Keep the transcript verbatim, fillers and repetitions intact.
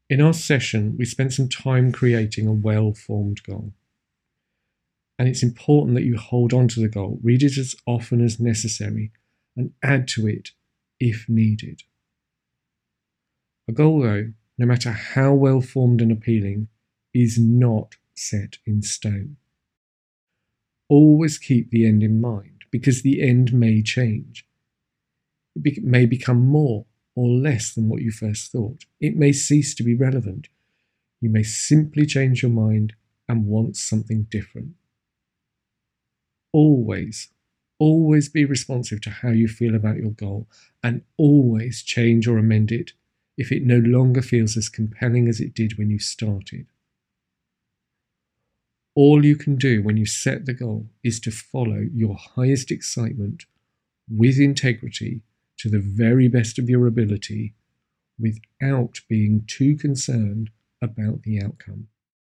In our session, we spent some time creating a well-formed goal. And it's important that you hold on to the goal, read it as often as necessary, and add to it if needed. A goal, though, no matter how well-formed and appealing, is not set in stone. Always keep the end in mind, because the end may change. It be- may become more or less than what you first thought. It may cease to be relevant. You may simply change your mind and want something different. Always, always be responsive to how you feel about your goal, and always change or amend it if it no longer feels as compelling as it did when you started. All you can do when you set the goal is to follow your highest excitement with integrity to the very best of your ability, without being too concerned about the outcome.